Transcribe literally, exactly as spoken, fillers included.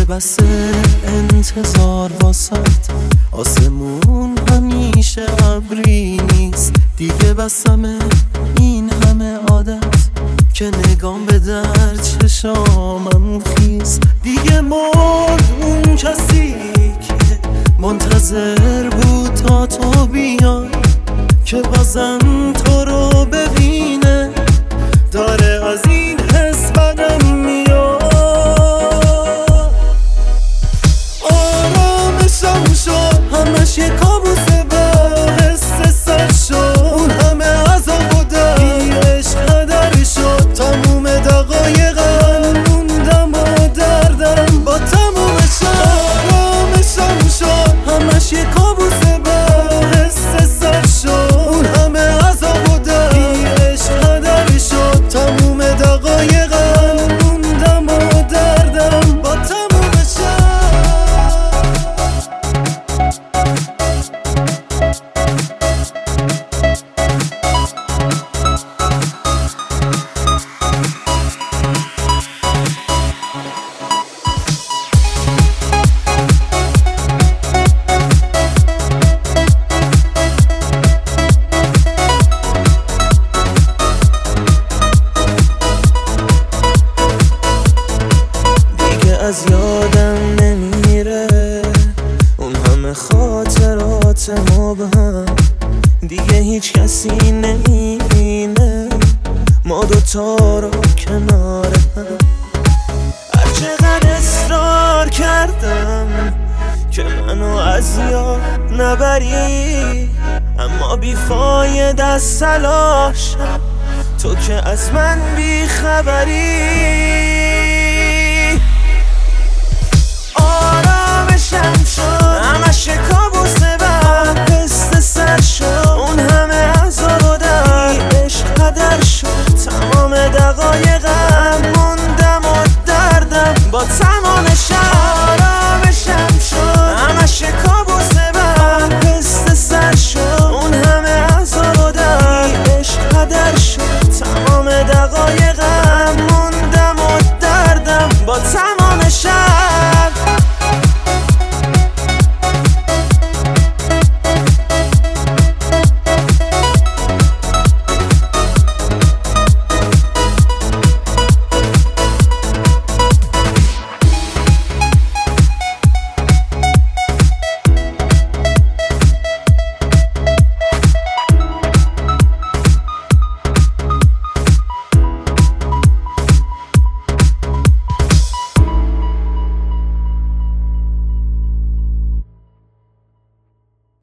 بسه انتظار واسد، آسمون همیشه ابری نیست. دیگه بسمه این همه عادت که نگام به در چشامم خیز. دیگه مرد اون کسی که منتظر بود تا تو بیای، که بازم تو رو ببینه. داره از این حس بدم میاد. آرامشم شد همش یه کابوسه، با حس سر شد اون همه عذاب و درد. عشق هدر شد تموم دقایقم موندم و دردم با تمومشم. آرامشم شد همش یه کابوسه، با حس سر شد اون همه عذاب و درد. عشق هدر شد تموم دقایقم موندم و دردم با تمومشم. از یادم نمیره اون همه خاطرات مبهم. دیگه هیچ کسی نمیبینه ما دوتا رو کنار هم. هر چقدر اصرار کردم که منو از یاد نبری، اما بیفایده از تلاشم، تو که از من بیخبری. آرامشم شد همش یه کابوسه، بعد پست سر شد اون همه عذاب و درد. عشق هدر شد تمام دقایق